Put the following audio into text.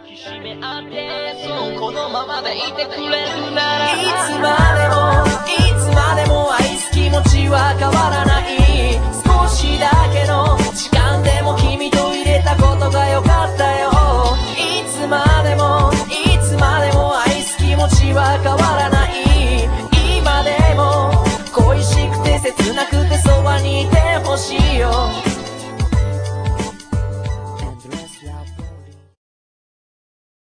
きしめ合ってそうこのままでいてくれるならいつまでもいつまでも